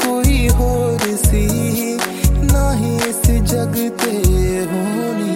कोई होर सी ना ही इस जग ते होनी।